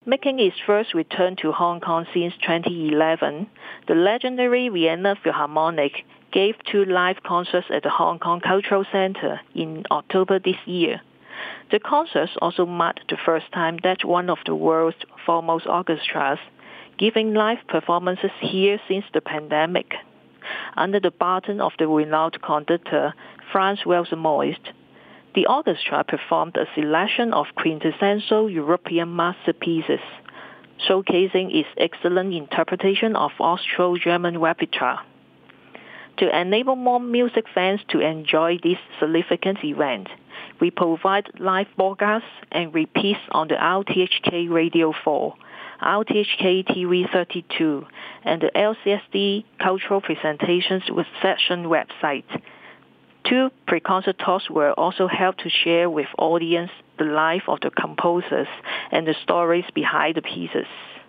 Making its first return to Hong Kong since 2011, the legendary Vienna Philharmonic gave 2 live concerts at the Hong Kong Cultural Centre in October this year. The concerts also marked the first time that one of the world's foremost orchestras giving live performances here since the pandemic. Under the baton of the renowned conductor Franz Welser-Moist, the orchestra performed a selection of quintessential European masterpieces, showcasing its excellent interpretation of Austro-German repertoire. To enable more music fans to enjoy this significant event, we provide live broadcasts and repeats on the RTHK Radio 4, RTHK TV 32, and the LCSD Cultural Presentations with Session website. 2 pre-concert talks were also held to share with audience the life of the composers and the stories behind the pieces.